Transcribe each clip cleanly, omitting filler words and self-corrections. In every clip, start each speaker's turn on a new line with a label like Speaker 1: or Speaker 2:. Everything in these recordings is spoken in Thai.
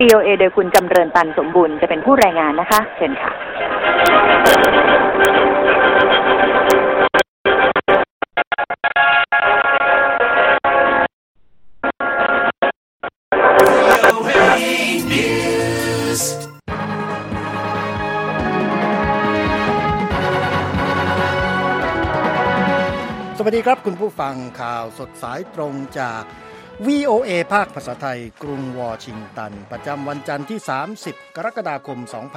Speaker 1: VOA โดยคุณจำเริญตันสมบูรณ์จะเป็นผู้รายงานนะคะเชิญค่ะ
Speaker 2: สวัสดีครับคุณผู้ฟังข่าวสดสายตรงจาก VOA ภาคภาษาไทยกรุงวอชิงตันประจำวันจันทร์ที่30กรกฎาคม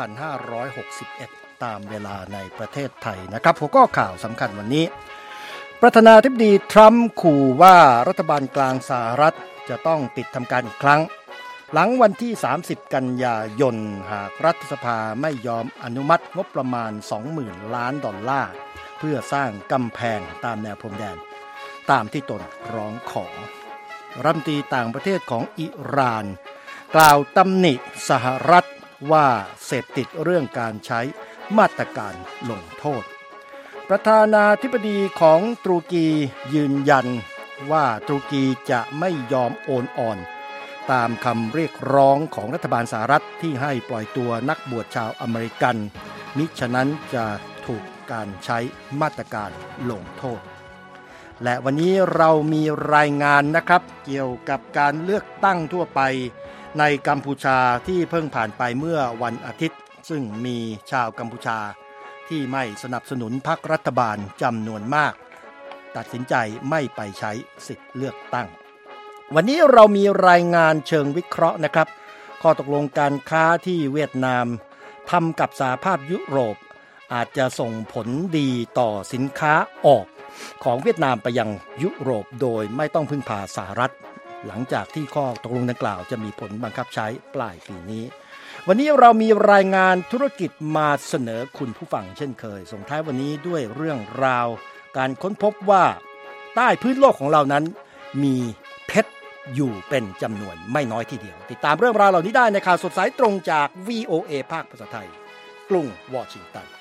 Speaker 2: 2561ตามเวลาในประเทศไทยนะครับหัวข้อข่าวสำคัญวันนี้ประธานาธิบดีทรัมป์ขู่ว่ารัฐบาลกลางสหรัฐจะต้องปิดทำการอีกครั้งหลังวันที่30กันยายนหากรัฐสภาไม่ยอมอนุมัติงบประมาณ 20,000 ล้านดอลลาร์เพื่อสร้างกำแพงตามแนวพรมแดนตามที่ตนร้องขอรัฐมนตรีต่างประเทศของอิหร่านกล่าวตำหนิสหรัฐว่าเสพติดเรื่องการใช้มาตรการลงโทษประธานาธิบดีของตุรกียืนยันว่าตุรกีจะไม่ยอมโอนอ่อนตามคำเรียกร้องของรัฐบาลสหรัฐที่ให้ปล่อยตัวนักบวชชาวอเมริกันมิฉะนั้นจะถูกการใช้มาตรการลงโทษและวันนี้เรามีรายงานนะครับเกี่ยวกับการเลือกตั้งทั่วไปในกัมพูชาที่เพิ่งผ่านไปเมื่อวันอาทิตย์ซึ่งมีชาวกัมพูชาที่ไม่สนับสนุนพรรครัฐบาลจำนวนมากตัดสินใจไม่ไปใช้สิทธิ์เลือกตั้งวันนี้เรามีรายงานเชิงวิเคราะห์นะครับข้อตกลงการค้าที่เวียดนามทำกับสหภาพยุโรปอาจจะส่งผลดีต่อสินค้าออกของเวียดนามไปยังยุโรปโดยไม่ต้องพึ่งพาสหรัฐหลังจากที่ข้อตกลงดังกล่าวจะมีผลบังคับใช้ปลายปีนี้วันนี้เรามีรายงานธุรกิจมาเสนอคุณผู้ฟังเช่นเคยส่งท้ายวันนี้ด้วยเรื่องราวการค้นพบว่าใต้พื้นโลกของเรานั้นมีเพชรอยู่เป็นจำนวนไม่น้อยทีเดียวติดตามเรื่องราวเหล่านี้ได้ในข่าวสดสายตรงจาก VOA ภาคภาษาไทยกรุงวอชิงตัน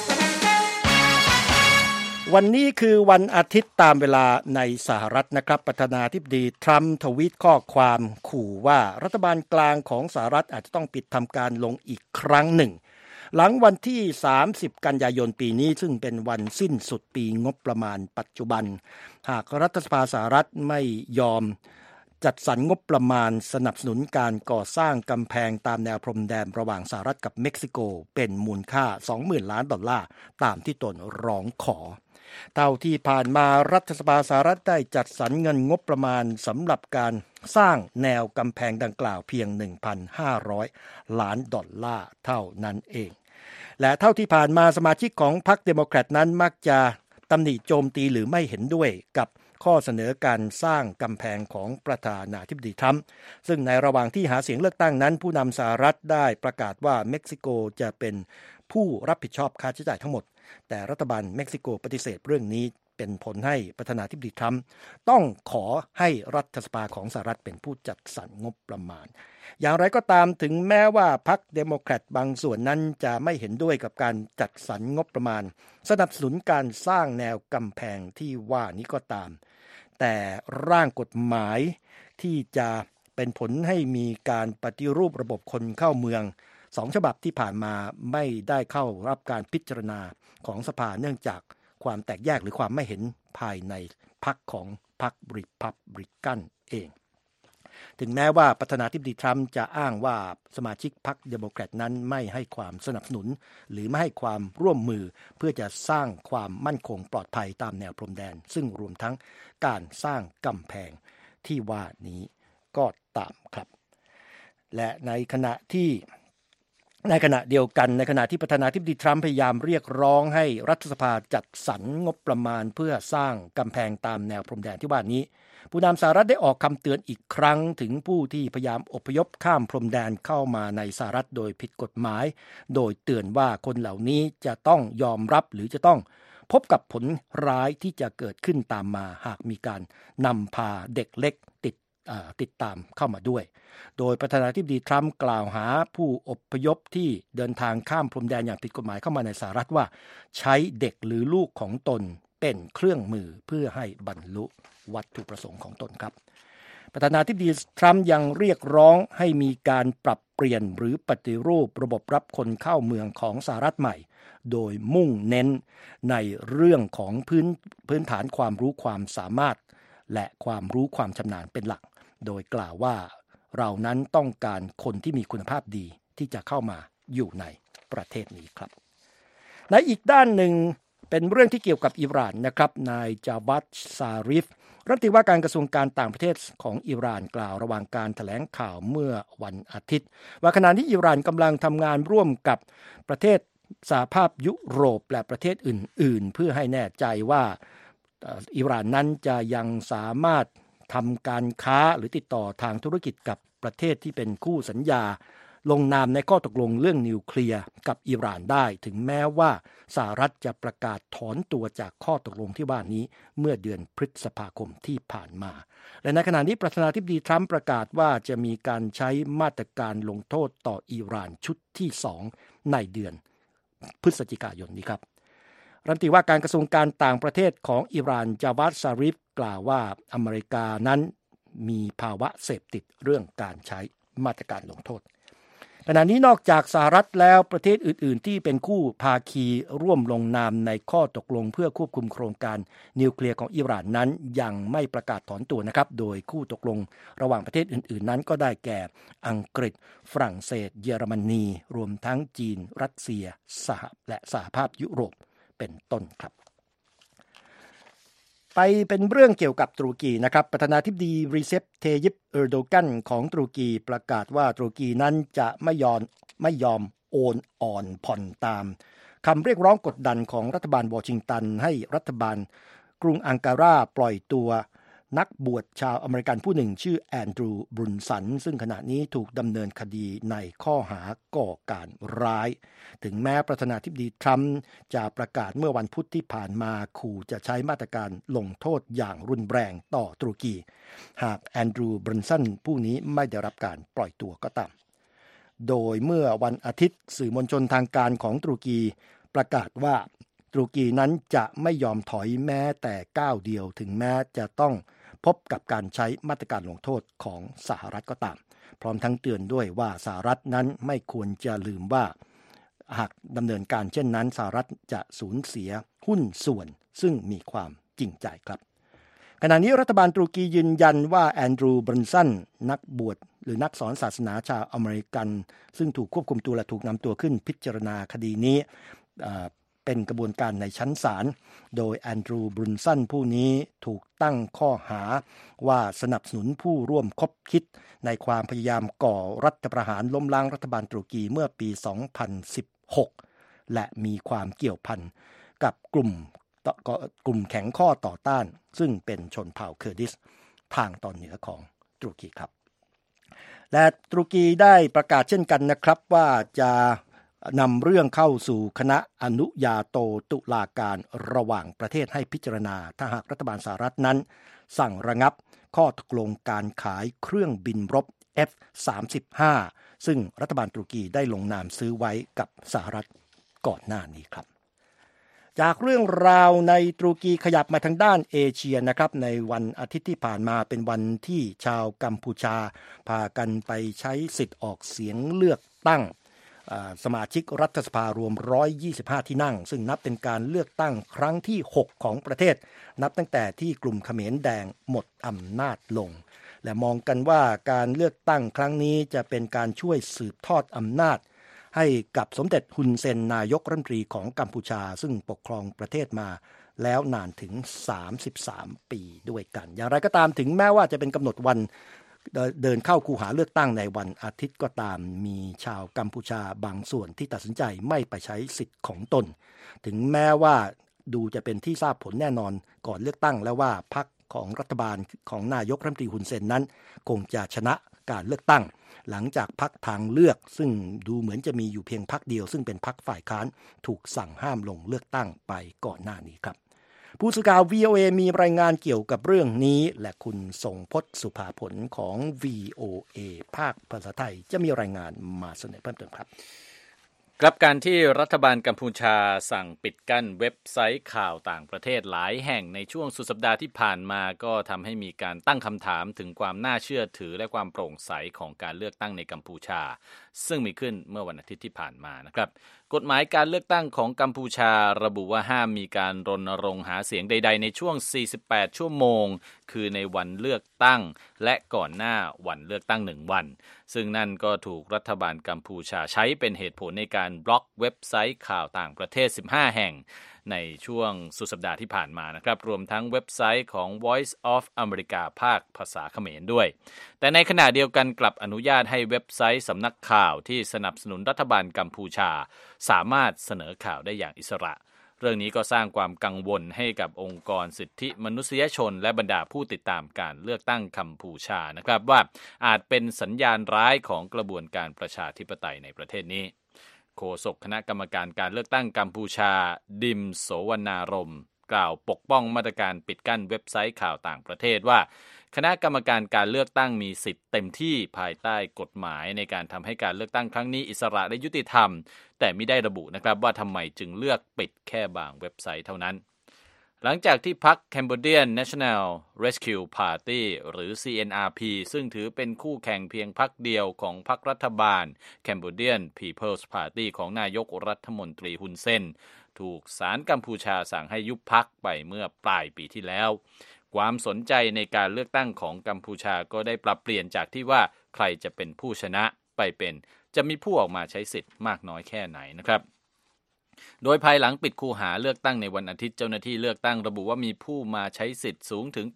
Speaker 2: วันนี้คือวันอาทิตย์ตามเวลาในสหรัฐนะครับประธานาธิบดีทรัมป์ทวีตข้อความขู่ว่ารัฐบาลกลางของสหรัฐอาจจะต้องปิดทำการลงอีกครั้งหนึ่งหลังวันที่30กันยายนปีนี้ซึ่งเป็นวันสิ้นสุดปีงบประมาณปัจจุบันหากรัฐสภาสหรัฐไม่ยอมจัดสรรงบประมาณสนับสนุนการก่อสร้างกำแพงตามแนวพรมแดนระหว่างสหรัฐกับเม็กซิโกเป็นมูลค่า 20,000 ล้านดอลลาร์ตามที่ตนร้องขอเท่าที่ผ่านมารัฐสภาสหรัฐได้จัดสรรเงินงบประมาณสำหรับการสร้างแนวกำแพงดังกล่าวเพียง 1,500 ล้านดอลลาร์เท่านั้นเองและเท่าที่ผ่านมาสมาชิกของพรรคเดโมแครตนั้นมักจะตำหนิโจมตีหรือไม่เห็นด้วยกับข้อเสนอการสร้างกำแพงของประธานาธิบดีทรัมป์ซึ่งในระหว่างที่หาเสียงเลือกตั้งนั้นผู้นำสหรัฐได้ประกาศว่าเม็กซิโกจะเป็นผู้รับผิดชอบค่าใช้จ่ายทั้งหมดแต่รัฐบาลเม็กซิโกปฏิเสธเรื่องนี้เป็นผลให้ประธานาธิบดีทรัมป์ต้องขอให้รัฐสภาของสหรัฐเป็นผู้จัดสรรงบประมาณอย่างไรก็ตามถึงแม้ว่าพรรคเดโมแครตบางส่วนนั้นจะไม่เห็นด้วยกับการจัดสรรงบประมาณสนับสนุนการสร้างแนวกำแพงที่ว่านี้ก็ตามแต่ร่างกฎหมายที่จะเป็นผลให้มีการปฏิรูประบบคนเข้าเมือง2ฉบับที่ผ่านมาไม่ได้เข้ารับการพิจารณาของสภาเนื่องจากความแตกแยกหรือความไม่เห็นภายในพรรคของพรรครีพับลิกันเองถึงแม้ว่าประธานาธิบดีทรัมป์จะอ้างว่าสมาชิกพรรคเดโมแครตนั้นไม่ให้ความสนับสนุนหรือไม่ให้ความร่วมมือเพื่อจะสร้างความมั่นคงปลอดภัยตามแนวพรมแดนซึ่งรวมทั้งการสร้างกำแพงที่ว่านี้ก็ตามครับและในขณะเดียวกันในขณะที่ประธานาธิบดีทรัมป์พยายามเรียกร้องให้รัฐสภาจัดสรรงบประมาณเพื่อสร้างกำแพงตามแนวพรมแดนที่ว่านี้ผู้นำสหรัฐได้ออกคำเตือนอีกครั้งถึงผู้ที่พยายามอพยพข้ามพรมแดนเข้ามาในสหรัฐโดยผิดกฎหมายโดยเตือนว่าคนเหล่านี้จะต้องยอมรับหรือจะต้องพบกับผลร้ายที่จะเกิดขึ้นตามมาหากมีการนำพาเด็กเล็กติดตามเข้ามาด้วยโดยประธานาธิบดีทรัมป์กล่าวหาผู้อพยพที่เดินทางข้ามพรมแดนอย่างผิดกฎหมายเข้ามาในสหรัฐว่าใช้เด็กหรือลูกของตนเป็นเครื่องมือเพื่อให้บรรลุวัตถุประสงค์ของตนครับประธานาธิบดีทรัมป์ยังเรียกร้องให้มีการปรับเปลี่ยนหรือปฏิรูประบบรับคนเข้าเมืองของสหรัฐใหม่โดยมุ่งเน้นในเรื่องของพื้นฐานความรู้ความสามารถและความรู้ความชำนาญเป็นหลักโดยกล่าวว่าเรานั้นต้องการคนที่มีคุณภาพดีที่จะเข้ามาอยู่ในประเทศนี้ครับในอีกด้านหนึ่งเป็นเรื่องที่เกี่ยวกับอิหร่านนะครับนายจาวัดซาริฟรัฐมนตรีว่าการกระทรวงการต่างประเทศของอิหร่านกล่าวระหว่างการแถลงข่าวเมื่อวันอาทิตย์ว่าขณะที่อิหร่านกำลังทำงานร่วมกับประเทศสหภาพยุโรปและประเทศอื่นๆเพื่อให้แน่ใจว่าอิหร่านนั้นจะยังสามารถทำการค้าหรือติดต่อทางธุรกิจกับประเทศที่เป็นคู่สัญญาลงนามในข้อตกลงเรื่องนิวเคลียร์กับอิหร่านได้ถึงแม้ว่าสหรัฐจะประกาศถอนตัวจากข้อตกลงที่ว่านี้เมื่อเดือนพฤษภาคมที่ผ่านมาและในขณะนี้ประธานาธิบดีทรัมป์ประกาศว่าจะมีการใช้มาตรการลงโทษต่ออิหร่านชุดที่2ในเดือนพฤศจิกายนนี้ครับรัฐมนตรีว่าการกระทรวงการต่างประเทศของอิหร่านจาวัดซาริฟกล่าวว่าอเมริกานั้นมีภาวะเสพติดเรื่องการใช้มาตรการลงโทษขณะนี้นอกจากสหรัฐแล้วประเทศอื่นๆที่เป็นคู่ภาคีร่วมลงนามในข้อตกลงเพื่อควบคุมโครงการนิวเคลียร์ของอิหร่านนั้นยังไม่ประกาศถอนตัวนะครับโดยคู่ตกลงระหว่างประเทศอื่นๆนั้นก็ได้แก่อังกฤษฝรั่งเศสเยอรมนีรวมทั้งจีนรัสเซียและสหภาพยุโรปเป็นต้นครับไปเป็นเรื่องเกี่ยวกับตุรกีนะครับประธานาธิบดีรีเซปเทยิปเออร์โดกันของตุรกีประกาศว่าตุรกีนั้นจะไม่ยอมโอนอ่อนผ่อนตามคำเรียกร้องกดดันของรัฐบาลวอชิงตันให้รัฐบาลกรุงอังการาปล่อยตัวนักบวชชาวอเมริกันผู้หนึ่งชื่อแอนดรูว์บรุนสันซึ่งขณะนี้ถูกดำเนินคดีในข้อหาก่อการร้ายถึงแม้ประธานาธิบดีทรัมป์จะประกาศเมื่อวันพุธที่ผ่านมาขู่จะใช้มาตรการลงโทษอย่างรุนแรงต่อตุรกีหากแอนดรูว์บรุนสันผู้นี้ไม่ได้รับการปล่อยตัวก็ตามโดยเมื่อวันอาทิตย์สื่อมวลชนทางการของตุรกีประกาศว่าตุรกีนั้นจะไม่ยอมถอยแม้แต่ก้าวเดียวถึงแม้จะต้องพบกับการใช้มาตรการลงโทษของสหรัฐก็ตามพร้อมทั้งเตือนด้วยว่าสหรัฐนั้นไม่ควรจะลืมว่าหากดำเนินการเช่นนั้นสหรัฐจะสูญเสียหุ้นส่วนซึ่งมีความจริงใจครับขณะนี้รัฐบาลตุรกียืนยันว่าแอนดรูว์ บรันสันนักบวชหรือนักสอนศาสนาชาวอเมริกันซึ่งถูกควบคุมตัวและถูกนำตัวขึ้นพิจารณาคดีนี้เป็นกระบวนการในชั้นศาลโดยแอนดรูว์ บรันสันผู้นี้ถูกตั้งข้อหาว่าสนับสนุนผู้ร่วมคบคิดในความพยายามก่อรัฐประหารล้มล้างรัฐบาลตุรกีเมื่อปี 2016 และมีความเกี่ยวพันกับกลุ่มแข็งข้อต่อต้านซึ่งเป็นชนเผ่าเคอร์ดิสทางตอนเหนือของตุรกีครับและตุรกีได้ประกาศเช่นกันนะครับว่าจะนำเรื่องเข้าสู่คณะอนุญาโตตุลาการระหว่างประเทศให้พิจารณาถ้าหากรัฐบาลสหรัฐนั้นสั่งระงับข้อตกลงการขายเครื่องบินรบ F-35 ซึ่งรัฐบาลตุรกีได้ลงนามซื้อไว้กับสหรัฐก่อนหน้านี้ครับจากเรื่องราวในตุรกีขยับมาทางด้านเอเชียนะครับในวันอาทิตย์ที่ผ่านมาเป็นวันที่ชาวกัมพูชาพากันไปใช้สิทธิ์ออกเสียงเลือกตั้งสมาชิกรัฐสภารวม125ที่นั่งซึ่งนับเป็นการเลือกตั้งครั้งที่6ของประเทศนับตั้งแต่ที่กลุ่มเขมรแดงหมดอำนาจลงและมองกันว่าการเลือกตั้งครั้งนี้จะเป็นการช่วยสืบทอดอำนาจให้กับสมเด็จฮุนเซนนายกรัฐมนตรีของกัมพูชาซึ่งปกครองประเทศมาแล้วนานถึง33ปีด้วยกันอย่างไรก็ตามถึงแม้ว่าจะเป็นกำหนดวันเดินเข้าคูหาเลือกตั้งในวันอาทิตย์ก็ตามมีชาวกัมพูชาบางส่วนที่ตัดสินใจไม่ไปใช้สิทธิ์ของตนถึงแม้ว่าดูจะเป็นที่ทราบผลแน่นอนก่อนเลือกตั้งแล้วว่าพรรคของรัฐบาลของนายกรัฐมนตรีฮุนเซนนั้นคงจะชนะการเลือกตั้งหลังจากพรรคทางเลือกซึ่งดูเหมือนจะมีอยู่เพียงพรรคเดียวซึ่งเป็นพรรคฝ่ายค้านถูกสั่งห้ามลงเลือกตั้งไปก่อนหน้านี้ครับผู้สื่อข่าว VOA มีรายงานเกี่ยวกับเรื่องนี้และคุณทรงพจน์สุภาผลของ VOA ภาคภาษาไทยจะมีรายงานมาเสนอเพิ่มเติมครับ
Speaker 3: ครับการที่รัฐบาลกัมพูชาสั่งปิดกั้นเว็บไซต์ข่าวต่างประเทศหลายแห่งในช่วงสุดสัปดาห์ที่ผ่านมาก็ทำให้มีการตั้งคำถามถึงความน่าเชื่อถือและความโปร่งใสของการเลือกตั้งในกัมพูชาซึ่งมีขึ้นเมื่อวันอาทิตย์ที่ผ่านมานะครับกฎหมายการเลือกตั้งของกัมพูชาระบุว่าห้ามมีการรณรงค์หาเสียงใดๆในช่วง48ชั่วโมงคือในวันเลือกตั้งและก่อนหน้าวันเลือกตั้ง1วันซึ่งนั่นก็ถูกรัฐบาลกัมพูชาใช้เป็นเหตุผลในการบล็อกเว็บไซต์ข่าวต่างประเทศ15แห่งในช่วงสุดสัปดาห์ที่ผ่านมานะครับรวมทั้งเว็บไซต์ของ Voice of America ภาคภาษาเขมรด้วยแต่ในขณะเดียวกันกลับอนุญาตให้เว็บไซต์สำนักข่าวที่สนับสนุนรัฐบาลกัมพูชาสามารถเสนอข่าวได้อย่างอิสระเรื่องนี้ก็สร้างความกังวลให้กับองค์กรสิทธิมนุษยชนและบรรดาผู้ติดตามการเลือกตั้งกัมพูชานะครับว่าอาจเป็นสัญญาณร้ายของกระบวนการประชาธิปไตยในประเทศนี้โฆษกคณะกรรมการการเลือกตั้งกัมพูชาดิมโสวรรณารมณ์กล่าวปกป้องมาตรการปิดกั้นเว็บไซต์ข่าวต่างประเทศว่าคณะกรรมการการเลือกตั้งมีสิทธิ์เต็มที่ภายใต้กฎหมายในการทำให้การเลือกตั้งครั้งนี้อิสระและยุติธรรมแต่ไม่ได้ระบุนะครับว่าทำไมจึงเลือกปิดแค่บางเว็บไซต์เท่านั้นหลังจากที่พรรค Cambodian National Rescue Party หรือ CNRP ซึ่งถือเป็นคู่แข่งเพียงพรรคเดียวของพรรครัฐบาล Cambodian People's Party ของนายกรัฐมนตรีฮุนเซนถูกศาลกัมพูชาสั่งให้ยุบพรรคไปเมื่อปลายปีที่แล้วความสนใจในการเลือกตั้งของกัมพูชาก็ได้ปรับเปลี่ยนจากที่ว่าใครจะเป็นผู้ชนะไปเป็นจะมีผู้ออกมาใช้สิทธิ์มากน้อยแค่ไหนนะครับโดยภายหลังปิดคูหาเลือกตั้งในวันอาทิตย์เจ้าหน้าที่เลือกตั้งระบุว่ามีผู้มาใช้สิทธิ์สูงถึง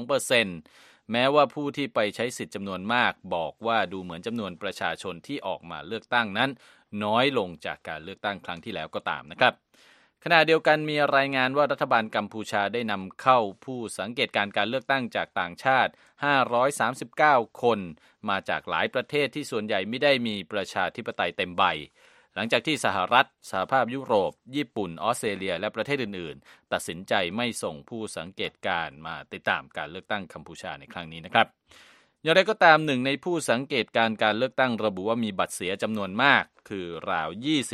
Speaker 3: 82% แม้ว่าผู้ที่ไปใช้สิทธิ์จำนวนมากบอกว่าดูเหมือนจำนวนประชาชนที่ออกมาเลือกตั้งนั้นน้อยลงจากการเลือกตั้งครั้งที่แล้วก็ตามนะครับขณะเดียวกันมีรายงานว่ารัฐบาลกัมพูชาได้นำเข้าผู้สังเกตการเลือกตั้งจากต่างชาติ539คนมาจากหลายประเทศที่ส่วนใหญ่ไม่ได้มีประชาธิปไตยเต็มใบหลังจากที่สหรัฐสหภาพยุโรปญี่ปุ่นออสเตรเลียและประเทศอื่นๆตัดสินใจไม่ส่งผู้สังเกตการมาติดตามการเลือกตั้งกัมพูชาในครั้งนี้นะครับอย่างไรก็ตามหนึ่งในผู้สังเกตการเลือกตั้งระบุว่ามีบัตรเสียจำนวนมากคือราว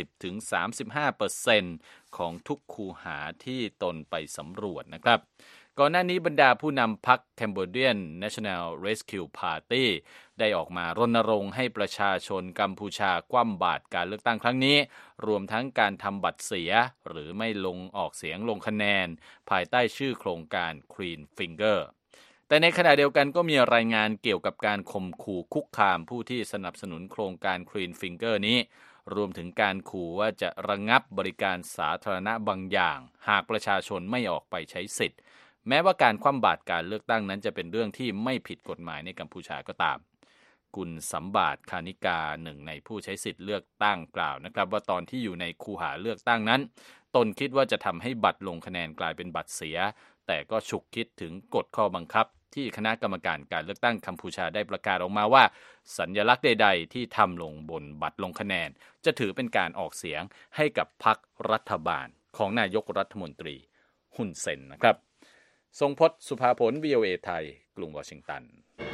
Speaker 3: 20-35% ของทุกคูหาที่ตนไปสำรวจนะครับก่อนหน้านี้บรรดาผู้นำพรรค Cambodian National Rescue Party ได้ออกมารณรงค์ให้ประชาชนกัมพูชาคว่ำบาตรการเลือกตั้งครั้งนี้รวมทั้งการทำบัตรเสียหรือไม่ลงออกเสียงลงคะแนนภายใต้ชื่อโครงการ Green Fingerแต่ในขณะเดียวกันก็มีรายงานเกี่ยวกับการข่มขู่คุกคามผู้ที่สนับสนุนโครงการ Green Finger นี้รวมถึงการขู่ว่าจะระงับบริการสาธารณะบางอย่างหากประชาชนไม่ออกไปใช้สิทธิ์แม้ว่าการคว่ำบาตรการเลือกตั้งนั้นจะเป็นเรื่องที่ไม่ผิดกฎหมายในกัมพูชาก็ตามกุลสัมบาทคานิกาหนึ่งในผู้ใช้สิทธิ์เลือกตั้งกล่าวนะครับว่าตอนที่อยู่ในคูหาเลือกตั้งนั้นตนคิดว่าจะทำให้บัตรลงคะแนนกลายเป็นบัตรเสียแต่ก็ฉุกคิดถึงกฎข้อบังคับที่คณะกรรมการการเลือกตั้งกัมพูชาได้ประกาศออกมาว่าสัญลักษณ์ใดๆที่ทำลงบนบัตรลงคะแนนจะถือเป็นการออกเสียงให้กับพรรครัฐบาลของนายกรัฐมนตรีฮุนเซนนะครับทรงพจน์สุภาผล VOA ไทยกรุงวอชิงตัน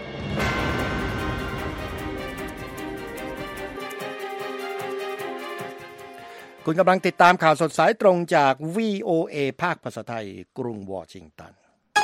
Speaker 2: คุณกำลังติดตามข่าวสดสายตรงจาก VOA ภาคภาษาไทยกรุงวอชิงตัน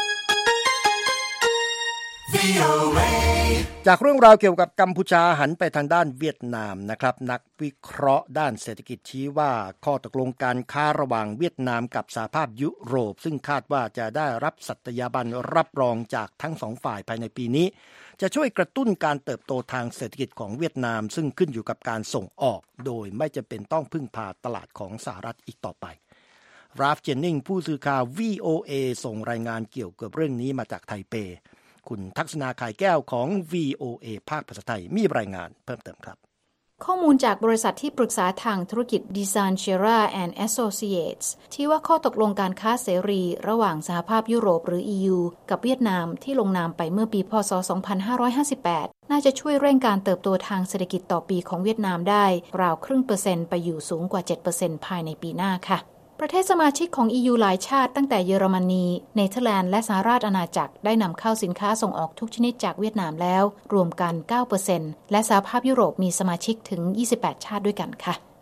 Speaker 2: จากเรื่องราวเกี่ยวกับกัมพูชาหันไปทางด้านเวียดนามนะครับนักวิเคราะห์ด้านเศรษฐกิจชี้ว่าข้อตกลงการค้าระหว่างเวียดนามกับสหภาพยุโรปซึ่งคาดว่าจะได้รับสัตยาบันรับรองจากทั้งสองฝ่ายภายในปีนี้จะช่วยกระตุ้นการเติบโตทางเศรษฐกิจของเวียดนามซึ่งขึ้นอยู่กับการส่งออกโดยไม่จำเป็นต้องพึ่งพาตลาดของสหรัฐอีกต่อไปราฟเจนนิงผู้สื่อข่าว VOA ส่งรายงานเกี่ยวกับเรื่องนี้มาจากไทเปคุณทักษณาข่ายแก้วของ VOA ภาคภาษาไทยมีรายงานเพิ่มเติมครับ
Speaker 4: ข้อมูลจากบริษัทที่ปรึกษาทางธุรกิจ Desanchera and Associates ที่ว่าข้อตกลงการค้าเสรีระหว่างสหภาพยุโรปหรือ EU กับเวียดนามที่ลงนามไปเมื่อปีพ.ศ. 2558 น่าจะช่วยเร่งการเติบโตทางเศรษฐกิจต่อปีของเวียดนามได้ราว0.5%ไปอยู่สูงกว่า 7% ภายในปีหน้าค่ะประเทศสมาชิกของ EU หลายชาติตั้งแต่เยอรมนีเนเธอร์แลนด์และสหราชอาณาจักรได้นำเข้าสินค้าส่งออกทุกชนิดจากเวียดนามแล้วรวมกัน 9% และสหภาพยุโรปมีสมาชิกถึง28ชาติด้วยกันค่ะ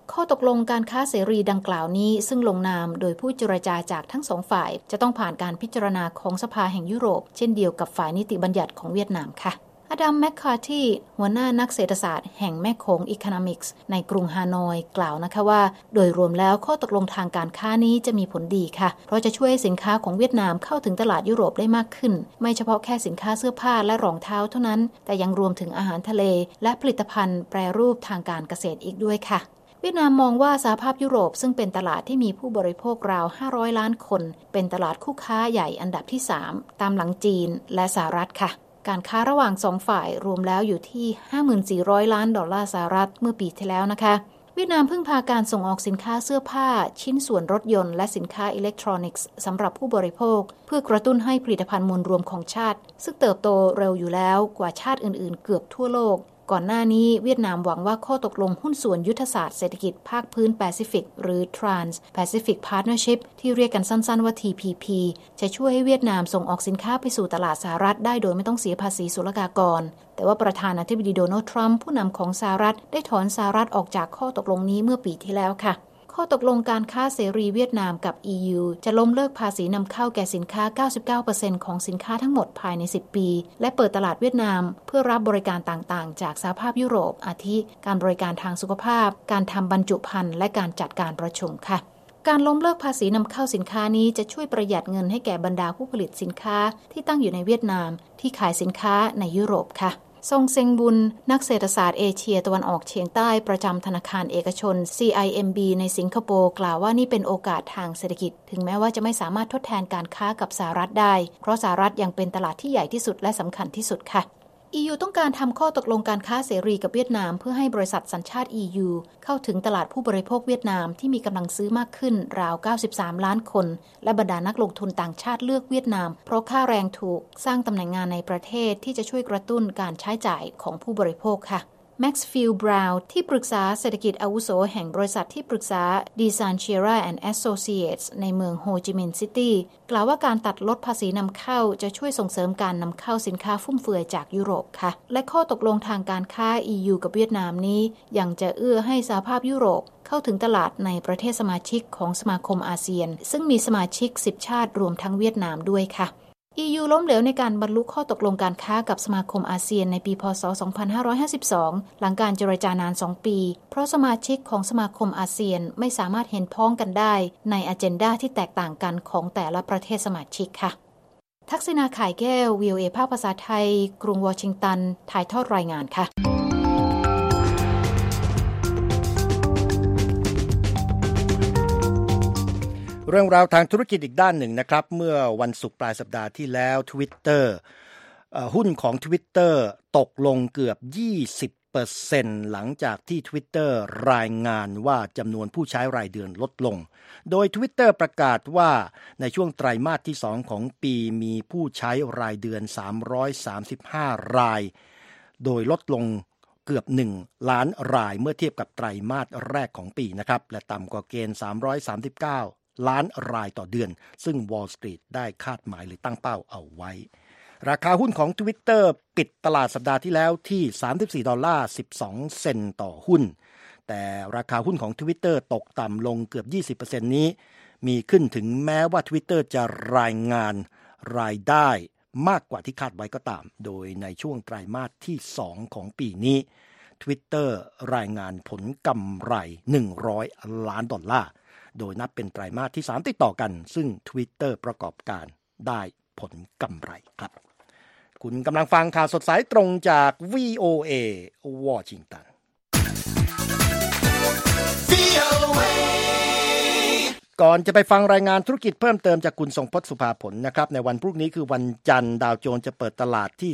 Speaker 4: ข้อตกลงการค้าเสรีดังกล่าวนี้ซึ่งลงนามโดยผู้เจรจาจากทั้งสองฝ่ายจะต้องผ่านการพิจารณาของสภาแห่งยุโรปเช่นเดียวกับฝ่ายนิติบัญญัติของเวียดนามค่ะอดัม แมคคาร์ธีหัวหน้านักเศรษฐศาสตร์แห่งแม่โขง Economics ในกรุงฮานอยกล่าวนะคะว่าโดยรวมแล้วข้อตกลงทางการค้านี้จะมีผลดีค่ะเพราะจะช่วยให้สินค้าของเวียดนามเข้าถึงตลาดยุโรปได้มากขึ้นไม่เฉพาะแค่สินค้าเสื้อผ้าและรองเท้าเท่านั้นแต่ยังรวมถึงอาหารทะเลและผลิตภัณฑ์แปรรูปทางการเกษตรอีกด้วยค่ะเวียดนามมองว่าสหภาพยุโรปซึ่งเป็นตลาดที่มีผู้บริโภคราว500ล้านคนเป็นตลาดคู่ค้าใหญ่อันดับที่3ตามหลังจีนและสหรัฐค่ะการค้าระหว่าง2ฝ่ายรวมแล้วอยู่ที่ 54,000 ล้านดอลลาร์สหรัฐเมื่อปีที่แล้วนะคะเวียดนามพึ่งพาการส่งออกสินค้าเสื้อผ้าชิ้นส่วนรถยนต์และสินค้าอิเล็กทรอนิกส์สำหรับผู้บริโภคเพื่อกระตุ้นให้ผลิตภัณฑ์มวลรวมของชาติซึ่งเติบโตเร็วอยู่แล้วกว่าชาติอื่นๆเกือบทั่วโลกก่อนหน้านี้เวียดนามหวังว่าข้อตกลงหุ้นส่วนยุทธศาสตร์เศรษฐกิจภาคพื้นแปซิฟิกหรือ Trans-Pacific Partnership ที่เรียกกันสั้นๆว่า TPP จะช่วยให้เวียดนามส่งออกสินค้าไปสู่ตลาดสหรัฐได้โดยไม่ต้องเสียภาษีศุลกากรแต่ว่าประธานาธิบดีโดนัลด์ทรัมป์ผู้นำของสหรัฐได้ถอนสหรัฐออกจากข้อตกลงนี้เมื่อปีที่แล้วค่ะข้อตกลงการค้าเสรีเวียดนามกับ EU จะล้มเลิกภาษีนำเข้าแก่สินค้า 99% ของสินค้าทั้งหมดภายใน10ปีและเปิดตลาดเวียดนามเพื่อรับบริการต่างๆจากสหภาพยุโรปอาทิการบริการทางสุขภาพการทำบรรจุภัณฑ์และการจัดการประชุมค่ะการล้มเลิกภาษีนำเข้าสินค้านี้จะช่วยประหยัดเงินให้แก่บรรดาผู้ผลิตสินค้าที่ตั้งอยู่ในเวียดนามที่ขายสินค้าในยุโรปค่ะซงเซ็งบุญนักเศรษฐศาสตร์เอเชียตะวันออกเฉียงใต้ประจำธนาคารเอกชน CIMB ในสิงคโปร์กล่าวว่านี่เป็นโอกาสทางเศรษฐกิจถึงแม้ว่าจะไม่สามารถทดแทนการค้ากับสหรัฐได้เพราะสหรัฐยังเป็นตลาดที่ใหญ่ที่สุดและสำคัญที่สุดค่ะEU ต้องการทำข้อตกลงการค้าเสรีกับเวียดนามเพื่อให้บริษัทสัญชาติ EU เข้าถึงตลาดผู้บริโภคเวียดนามที่มีกำลังซื้อมากขึ้นราว93ล้านคนและบรรดานักลงทุนต่างชาติเลือกเวียดนามเพราะค่าแรงถูกสร้างตำแหน่งงานในประเทศที่จะช่วยกระตุ้นการใช้จ่ายของผู้บริโภคค่ะแม็กซ์ฟิลด์ บราวน์ที่ปรึกษาเศรษฐกิจอาวุโสแห่งบริษัทที่ปรึกษา Desantiera and Associates ในเมืองโฮจิมินห์ซิตี้กล่าวว่าการตัดลดภาษีนำเข้าจะช่วยส่งเสริมการนำเข้าสินค้าฟุ่มเฟือยจากยุโรปค่ะและข้อตกลงทางการค้า EU กับเวียดนามนี้ยังจะเอื้อให้สหภาพยุโรปเข้าถึงตลาดในประเทศสมาชิกของสมาคมอาเซียนซึ่งมีสมาชิก10ชาติรวมทั้งเวียดนามด้วยค่ะEU ล้มเหลวในการบรรลุข้อตกลงการค้ากับสมาคมอาเซียนในปีพ.ศ. 2552 หลังการเจรจานาน 2 ปีเพราะสมาชิกของสมาคมอาเซียนไม่สามารถเห็นพ้องกันได้ในอเจนดาที่แตกต่างกันของแต่ละประเทศสมาชิกค่ะทักษิณา ข่ายแก้ว VOA ภาคภาษาไทยกรุงวอชิงตันถ่ายทอดรายงานค่ะ
Speaker 2: เรื่องราวทางธุรกิจอีกด้านหนึ่งนะครับเมื่อวันศุกร์ปลายสัปดาห์ที่แล้ว Twitter หุ้นของ Twitter ตกลงเกือบ 20% หลังจากที่ Twitter รายงานว่าจำนวนผู้ใช้รายเดือนลดลงโดย Twitter ประกาศว่าในช่วงไตรมาสที่2ของปีมีผู้ใช้รายเดือน335รายโดยลดลงเกือบ1ล้านรายเมื่อเทียบกับไตรมาสแรกของปีนะครับและต่ำกว่าเกณฑ์339ล้านรายต่อเดือนซึ่ง Wall Street ได้คาดหมายหรือตั้งเป้าเอาไว้ราคาหุ้นของ Twitter ปิดตลาดสัปดาห์ที่แล้วที่$34.12 ต่อหุ้นแต่ราคาหุ้นของ Twitter ตกต่ำลงเกือบ 20% นี้มีขึ้นถึงแม้ว่า Twitter จะรายงานรายได้มากกว่าที่คาดไว้ก็ตามโดยในช่วงไตรมาสที่2ของปีนี้ Twitter รายงานผลกำไร$100 ล้านโดยนับเป็นไตรมาสที่3ติดต่อกันซึ่ง Twitter ประกอบการได้ผลกำไรครับคุณกำลังฟังข่าวสดสายตรงจาก VOA วอชิงตันก่อนจะไปฟังรายงานธุรกิจเพิ่มเติมจากคุณทรงพจน์สุภาผลนะครับในวันพรุ่งนี้คือวันจันทร์ดาวโจนส์จะเปิดตลาดที่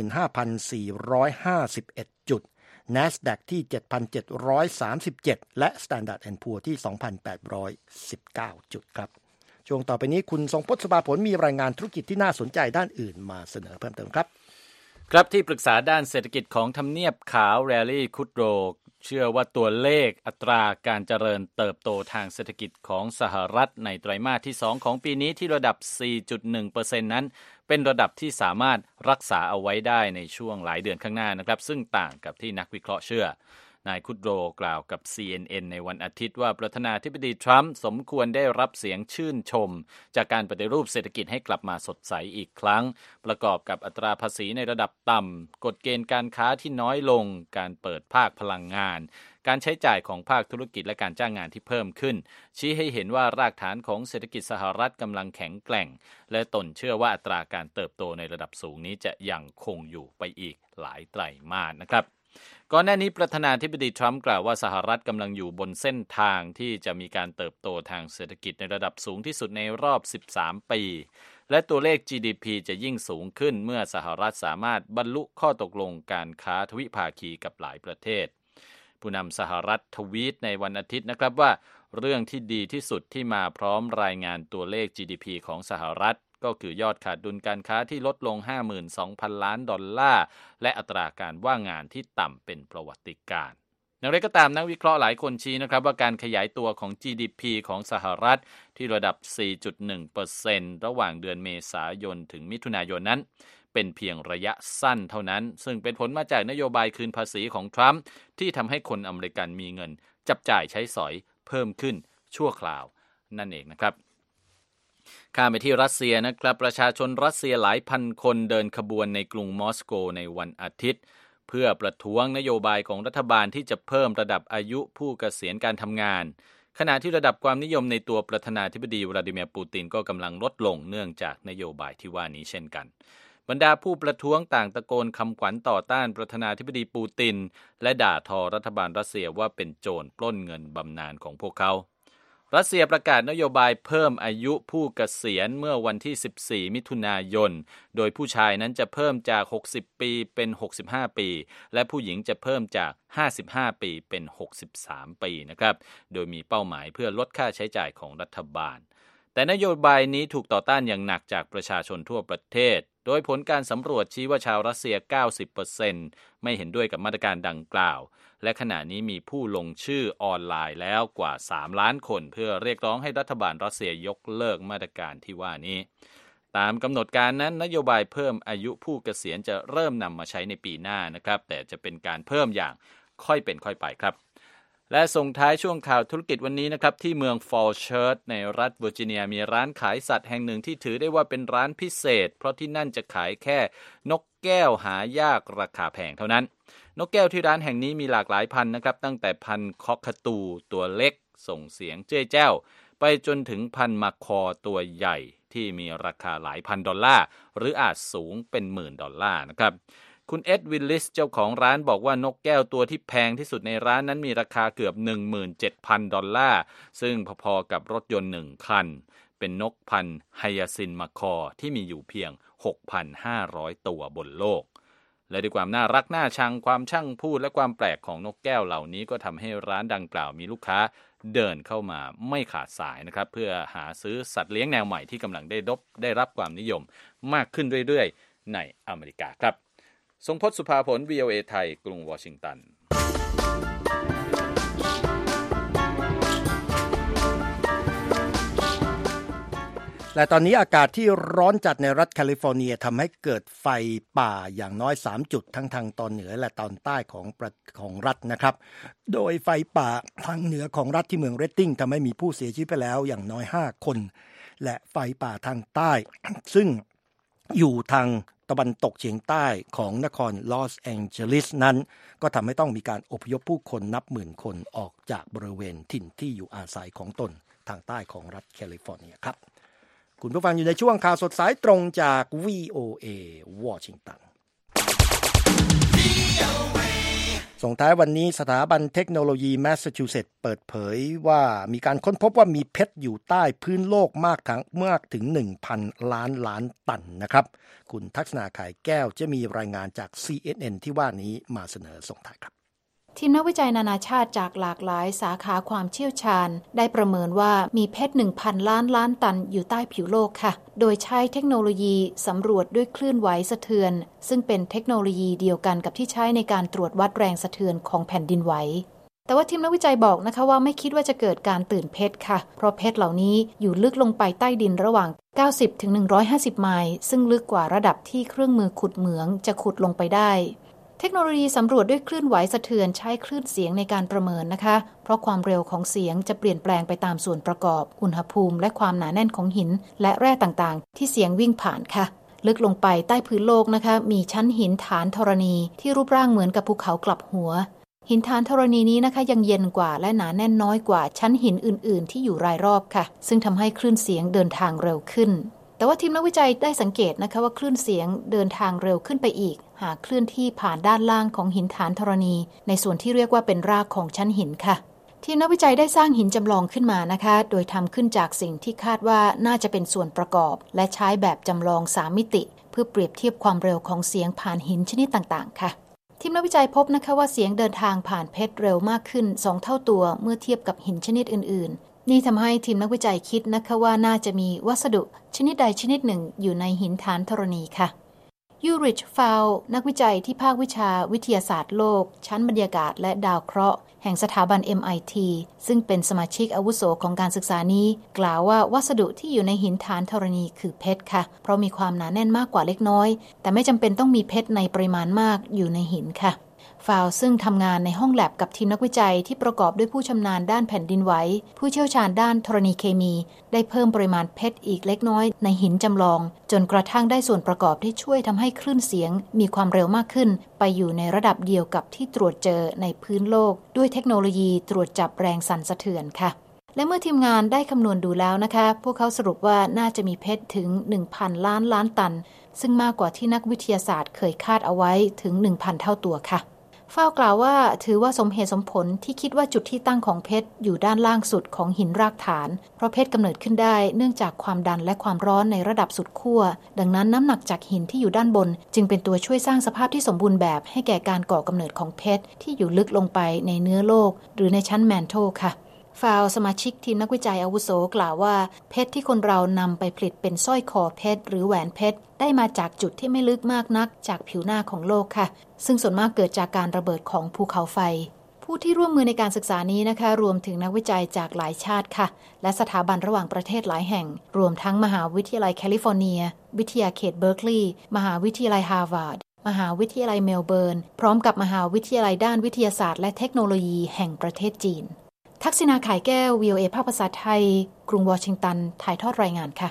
Speaker 2: 25,451 จุด NASDAQ ที่ 7,737 และ Standard & Poor's ที่ 2,819 จุดครับช่วงต่อไปนี้คุณทรงพจน์สุภาผลมีรายงานธุรกิจที่น่าสนใจด้านอื่นมาเสนอเพิ่มเติมครับ
Speaker 3: ครับที่ปรึกษาด้านเศรษฐกิจของทำเนียบขาวแรลลี่คุดโรเชื่อว่าตัวเลขอัตราการเจริญเติบโตทางเศรษฐกิจของสหรัฐในไตรมาสที่2ของปีนี้ที่ระดับ 4.1% นั้นเป็นระดับที่สามารถรักษาเอาไว้ได้ในช่วงหลายเดือนข้างหน้านะครับซึ่งต่างกับที่นักวิเคราะห์เชื่อนายคุดโรกล่าวกับ CNN ในวันอาทิตย์ว่าประธานาธิบดีทรัมป์สมควรได้รับเสียงชื่นชมจากการปฏิรูปเศรษฐกิจให้กลับมาสดใสอีกครั้งประกอบกับอัตราภาษีในระดับต่ำกฎเกณฑ์การค้าที่น้อยลงการเปิดภาคพลังงานการใช้จ่ายของภาคธุรกิจและการจ้างงานที่เพิ่มขึ้นชี้ให้เห็นว่ารากฐานของเศรษฐกิจสหรัฐกำลังแข็งแกร่งและตนเชื่อว่าอัตราการเติบโตในระดับสูงนี้จะยังคงอยู่ไปอีกหลายไตรมาสนะครับก่อนหน้านี้ประธานาธิบดีทรัมป์กล่าวว่าสหรัฐกำลังอยู่บนเส้นทางที่จะมีการเติบโตทางเศรษฐกิจในระดับสูงที่สุดในรอบ13ปีและตัวเลข GDP จะยิ่งสูงขึ้นเมื่อสหรัฐสามารถบรรลุข้อตกลงการค้าทวิภาคีกับหลายประเทศผู้นำสหรัฐทวีตในวันอาทิตย์นะครับว่าเรื่องที่ดีที่สุดที่มาพร้อมรายงานตัวเลข GDP ของสหรัฐก็คือยอดขาดดุลการค้าที่ลดลง 52,000 ล้านดอลลาร์และอัตราการว่างงานที่ต่ำเป็นประวัติการณ์อย่างไรก็ตามนักวิเคราะห์หลายคนชี้นะครับว่าการขยายตัวของ GDP ของสหรัฐที่ระดับ 4.1% ระหว่างเดือนเมษายนถึงมิถุนายนนั้นเป็นเพียงระยะสั้นเท่านั้นซึ่งเป็นผลมาจากนโยบายคืนภาษีของทรัมป์ที่ทำให้คนอเมริกันมีเงินจับจ่ายใช้สอยเพิ่มขึ้นชั่วคราวนั่นเองนะครับข้ามไปที่รัสเซียนะครับประชาชนรัสเซียหลายพันคนเดินขบวนในกรุงมอสโกในวันอาทิตย์เพื่อประท้วงนโยบายของรัฐบาลที่จะเพิ่มระดับอายุผู้เกษียณการทำงานขณะที่ระดับความนิยมในตัวประธานาธิบดีวลาดิเมียร์ปูตินก็กำลังลดลงเนื่องจากนโยบายที่ว่านี้เช่นกันบรรดาผู้ประท้วงต่างตะโกนคำขวัญต่อต้านประธานาธิบดีปูตินและด่าทอรัฐบาลรัสเซียว่าเป็นโจรปล้นเงินบำนาญของพวกเขารัสเซียประกาศนโยบายเพิ่มอายุผู้เกษียณเมื่อวันที่14มิถุนายนโดยผู้ชายนั้นจะเพิ่มจาก60ปีเป็น65ปีและผู้หญิงจะเพิ่มจาก55ปีเป็น63ปีนะครับโดยมีเป้าหมายเพื่อลดค่าใช้จ่ายของรัฐบาลแต่นโยบายนี้ถูกต่อต้านอย่างหนักจากประชาชนทั่วประเทศโดยผลการสำรวจชี้ว่าชาวรัสเซีย 90% ไม่เห็นด้วยกับมาตรการดังกล่าวและขณะนี้มีผู้ลงชื่อออนไลน์แล้วกว่า3ล้านคนเพื่อเรียกร้องให้รัฐบาลรัสเซียยกเลิกมาตรการที่ว่านี้ตามกำหนดการนั้นนโยบายเพิ่มอายุผู้เกษียณจะเริ่มนำมาใช้ในปีหน้านะครับแต่จะเป็นการเพิ่มอย่างค่อยเป็นค่อยไปครับและส่งท้ายช่วงข่าวธุรกิจวันนี้นะครับที่เมืองฟอลเชิร์ตในรัฐเวอร์จิเนียมีร้านขายสัตว์แห่งหนึ่งที่ถือได้ว่าเป็นร้านพิเศษเพราะที่นั่นจะขายแค่นกแก้วหายากราคาแพงเท่านั้นนกแก้วที่ร้านแห่งนี้มีหลากหลายพันธุ์นะครับตั้งแต่พันธุ์คอกคาตูตัวเล็กส่งเสียงเจ้ยแจ้วไปจนถึงพันธุ์มาคอตัวใหญ่ที่มีราคาหลายพันดอลลาร์หรืออาจสูงเป็นหมื่นดอลลาร์นะครับคุณเอ็ดวิลลิสเจ้าของร้านบอกว่านกแก้วตัวที่แพงที่สุดในร้านนั้นมีราคาเกือบ 17,000 ดอลลาร์ซึ่งพอๆกับรถยนต์1คันเป็นนกพันธุ์ไฮยาซินมาคอที่มีอยู่เพียง 6,500 ตัวบนโลกและด้วยความน่ารักน่าชังความช่างพูดและความแปลกของนกแก้วเหล่านี้ก็ทำให้ร้านดังกล่าวมีลูกค้าเดินเข้ามาไม่ขาดสายนะครับเพื่อหาซื้อสัตว์เลี้ยงแนวใหม่ที่กำลังได้รับความนิยมมากขึ้นเรื่อยๆในอเมริกาครับทรงพจน์สุภาผล VOA ไทยกรุงวอชิงตัน
Speaker 2: และตอนนี้อากาศที่ร้อนจัดในรัฐแคลิฟอร์เนียทำให้เกิดไฟป่าอย่างน้อย3จุดทั้งทางตอนเหนือและตอนใต้ของรัฐนะครับโดยไฟป่าทางเหนือของรัฐที่เมืองเรดดิ้งทำให้มีผู้เสียชีวิตไปแล้วอย่างน้อย5คนและไฟป่าทางใต้ ซึ่งอยู่ทางตะวันตกเฉียงใต้ของนครลอสแองเจลิสนั้นก็ทำให้ต้องมีการอพยพผู้คนนับหมื่นคนออกจากบริเวณถิ่นที่อยู่อาศัยของตนทางใต้ของรัฐแคลิฟอร์เนียครับคุณผู้ฟังอยู่ในช่วงข่าวสดสายตรงจาก VOA วอชิงตันส่งท้ายวันนี้สถาบันเทคโนโลยีแมสซาชูเซตส์เปิดเผยว่ามีการค้นพบว่ามีเพชรอยู่ใต้พื้นโลกมากถึง 1,000 ล้านตันนะครับคุณทักษณาขายแก้วจะมีรายงานจาก CNN ที่ว่านี้มาเสนอส่งท้ายครับ
Speaker 4: ทีมนักวิจัยนานาชาติจากหลากหลายสาขาความเชี่ยวชาญได้ประเมินว่ามีเพชร 1,000 ล้านตันอยู่ใต้ผิวโลกค่ะโดยใช้เทคโนโลยีสำรวจด้วยคลื่นไหวสะเทือนซึ่งเป็นเทคโนโลยีเดียวกันกับที่ใช้ในการตรวจวัดแรงสะเทือนของแผ่นดินไหวแต่ว่าทีมนักวิจัยบอกนะคะว่าไม่คิดว่าจะเกิดการตื่นเพชรค่ะเพราะเพชรเหล่านี้อยู่ลึกลงไปใต้ดินระหว่าง 90-150 ไมล์ซึ่งลึกกว่าระดับที่เครื่องมือขุดเหมืองจะขุดลงไปได้เทคโนโลยีสำรวจด้วยคลื่นไหวสะเทือนใช้คลื่นเสียงในการประเมินนะคะเพราะความเร็วของเสียงจะเปลี่ยนแปลงไปตามส่วนประกอบอุณหภูมิและความหนาแน่นของหินและแร่ต่างๆที่เสียงวิ่งผ่านค่ะลึกลงไปใต้พื้นโลกนะคะมีชั้นหินฐานธรณีที่รูปร่างเหมือนกับภูเขากลับหัวหินฐานธรณีนี้นะคะยังเย็นกว่าและหนาแน่นน้อยกว่าชั้นหินอื่นๆที่อยู่รายรอบค่ะซึ่งทำให้คลื่นเสียงเดินทางเร็วขึ้นแต่ว่าทีมนักวิจัยได้สังเกตนะคะว่าคลื่นเสียงเดินทางเร็วขึ้นไปอีกหากเคลื่อนที่ผ่านด้านล่างของหินฐานธรณีในส่วนที่เรียกว่าเป็นรากของชั้นหินค่ะทีมนักวิจัยได้สร้างหินจำลองขึ้นมานะคะโดยทำขึ้นจากสิ่งที่คาดว่าน่าจะเป็นส่วนประกอบและใช้แบบจำลอง3มิติเพื่อเปรียบเทียบความเร็วของเสียงผ่านหินชนิดต่างๆค่ะทีมนักวิจัยพบนะคะว่าเสียงเดินทางผ่านเพชรเร็วมากขึ้น2เท่าตัวเมื่อเทียบกับหินชนิดอื่นๆนี่ทำให้ทีมนักวิจัยคิดนะคะว่าน่าจะมีวัสดุชนิดใดชนิดหนึ่งอยู่ในหินฐานธรณีค่ะยูริช ฟาวนักวิจัยที่ภาควิชาวิทยาศาสตร์โลกชั้นบรรยากาศและดาวเคราะห์แห่งสถาบัน MIT ซึ่งเป็นสมาชิกอาวุโสของการศึกษานี้กล่าวว่าวัสดุที่อยู่ในหินฐานธรณีคือเพชรค่ะเพราะมีความหนาแน่นมากกว่าเล็กน้อยแต่ไม่จำเป็นต้องมีเพชรในปริมาณมากอยู่ในหินค่ะฟาวซึ่งทำงานในห้องแลบกับทีมนักวิจัยที่ประกอบด้วยผู้ชำนาญด้านแผ่นดินไหวผู้เชี่ยวชาญด้านธรณีเคมีได้เพิ่มปริมาณเพชรอีกเล็กน้อยในหินจำลองจนกระทั่งได้ส่วนประกอบที่ช่วยทำให้คลื่นเสียงมีความเร็วมากขึ้นไปอยู่ในระดับเดียวกับที่ตรวจเจอในพื้นโลกด้วยเทคโนโลยีตรวจจับแรงสั่นสะเทือนค่ะและเมื่อทีมงานได้คำนวณดูแล้วนะคะพวกเขาสรุปว่าน่าจะมีเพชรถึง 1,000 ล้านล้านตันซึ่งมากกว่าที่นักวิทยาศาสตร์เคยคาดเอาไว้ถึง 1,000 เท่าตัวค่ะฟ้าวกล่าวว่าถือว่าสมเหตุสมผลที่คิดว่าจุดที่ตั้งของเพชรอยู่ด้านล่างสุดของหินรากฐานเพราะเพชรกำเนิดขึ้นได้เนื่องจากความดันและความร้อนในระดับสุดขั้วดังนั้นน้ำหนักจากหินที่อยู่ด้านบนจึงเป็นตัวช่วยสร้างสภาพที่สมบูรณ์แบบให้แก่การก่อกำเนิดของเพชรที่อยู่ลึกลงไปในเนื้อโลกหรือในชั้นแมนโทลค่ะฟาวสมาชิกทีมนักวิจัยอาวุโสกล่าวว่าเพชรที่คนเรานำไปผลิตเป็นสร้อยคอเพชรหรือแหวนเพชรได้มาจากจุดที่ไม่ลึกมากนักจากผิวหน้าของโลกค่ะซึ่งส่วนมากเกิดจากการระเบิดของภูเขาไฟผู้ที่ร่วมมือในการศึกษานี้นะคะรวมถึงนักวิจัยจากหลายชาติค่ะและสถาบันระหว่างประเทศหลายแห่งรวมทั้งมหาวิทยาลัยแคลิฟอร์เนียวิทยาเขตเบิร์กลีย์มหาวิทยาลัยฮาร์วาร์ดมหาวิทยาลัยเมลเบิร์นพร้อมกับมหาวิทยาลัยด้านวิทยาศาสตร์และเทคโนโลยีแห่งประเทศจีนทักษิณา ข่ายแก้ว VOA ภาคภาษาไทยกรุงวอชิงตันถ่ายทอดรายงานค่ะ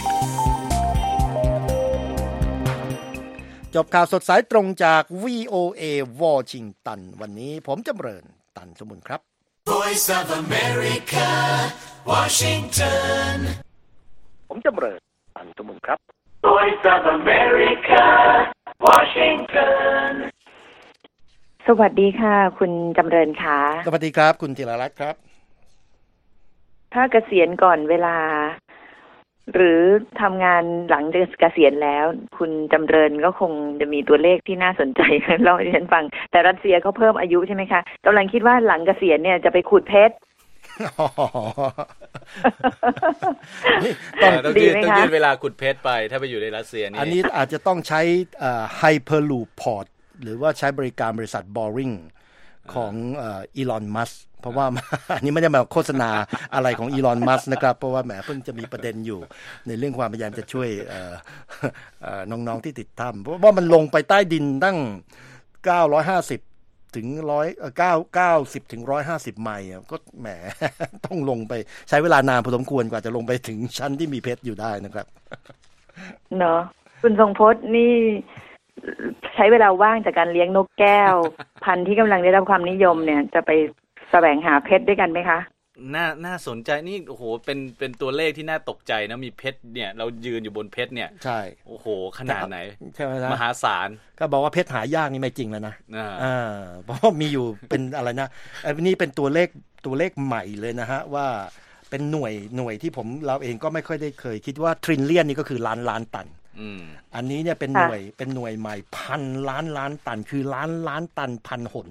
Speaker 2: จบข่าวสดสายตรงจาก VOA วอชิงตันวันนี้ผมจำเริญตันสมุนครับ
Speaker 5: Voice of America Washington
Speaker 2: ผมจำเริญตันสมุนครับ
Speaker 5: Voice of America Washington
Speaker 1: สวัสดีค่ะคุณจำเริญค่ะ
Speaker 2: สวัสดีครับคุณธีรรัตน์ครับ
Speaker 1: ถ้าเกษียณก่อนเวลาหรือทำงานหลังเกษียณแล้วคุณจำเริญก็คงจะมีตัวเลขที่น่าสนใจเล่าให้ฉันฟังแต่รัสเซียเขาเพิ่มอายุใช่ไหมคะกำลังคิดว่าหลังเกษียณเนี่ยจะไปขุดเพชร
Speaker 3: ต้องยืดเวลาขุดเพชรไปถ้าไปอยู่ในรัสเซียนี่
Speaker 2: อันนี้อาจจะต้องใช้ไฮเปอร์ลูปพอร์ตหรือว่าใช้บริการบริษัท Boring ของอีลอน มัสก์เพราะว่าอันนี้ไม่ได้มาโฆษณาอะไรของอีลอน มัสก์นะครับเพราะว่าแหมเพิ่งจะมีประเด็นอยู่ในเรื่องความพยายามจะช่วยน้องๆที่ติดถ้ำเพราะว่ามันลงไปใต้ดินตั้ง950ถึง190ถึง150ไมล์ก็แหมต้องลงไปใช้เวลานานพอสมควรกว่าจะลงไปถึงชั้นที่มีเพชรอยู่ได้นะครับ
Speaker 1: เนาะคุณทรงพจน์นี่ใช้เวลาว่างจากการเลี้ยงนกแก้ว พันธุ์ที่กำลังได้รับความนิยมเนี่ยจะไปแสวงหาเพชรด้วยกันไหมคะ
Speaker 3: น่าสนใจนี่โอ้โหเป็นตัวเลขที่น่าตกใจนะมีเพชรเนี่ยเรายืนอยู่บนเพชรเนี่ย
Speaker 2: ใช่
Speaker 3: โอ้โหขนาดไหน
Speaker 2: ใช่ไหมนะ
Speaker 3: มหาศาล
Speaker 2: ก็บอกว่าเพชรหายากนี่ไม่จริงแล้วนะเพราะมีอยู่เป็นอะไรนะอันนี้เป็นตัวเลขใหม่เลยนะฮะว่าเป็นหน่วยที่เราเองก็ไม่ค่อยได้เคยคิดว่าทริลเลียนนี่ก็คือล้านตันอันนี้เนี่ยเป็นหน่วยใหม่พันล้านตันคือล้านตันพันหน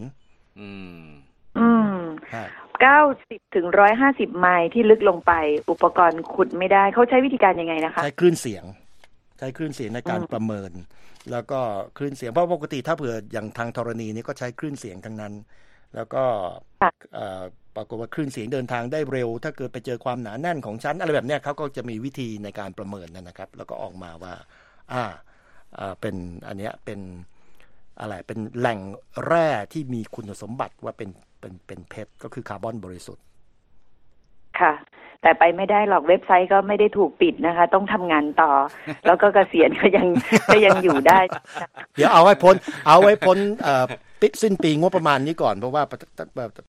Speaker 1: 90ถึง150ไมล์ที่ลึกลงไปอุปกรณ์ขุดไม่ได้เขาใช้วิธีการยังไงนะคะ
Speaker 2: ใช้คลื่นเสียงในการประเมินแล้วก็คลื่นเสียงเพราะปกติถ้าเผื่ออย่างทางธรณีนี่ก็ใช้คลื่นเสียงทั้งนั้นแล้วก็ปรากฏว่าคลื่นเสียงเดินทางได้เร็วถ้าเกิดไปเจอความหนาแน่นของชั้นอะไรแบบนี้เขาก็จะมีวิธีในการประเมินนะครับแล้วก็ออกมาว่าเป็นอันเนี้ยเป็นอะไรเป็นแหล่งแร่ที่มีคุณสมบัติว่าเป็นเพชรก็คือคาร์บอนบริสุทธิ์
Speaker 1: ค่ะแต่ไปไม่ได้หรอกเว็บไซต์ก็ไม่ได้ถูกปิดนะคะต้องทำงานต่อ แล้วก็เกษียณก็ยังอยู่ได้
Speaker 2: เดี๋ยวเอาไว้พ้นสิ้นปีงบประมาณนี้ก่อนเพราะว่า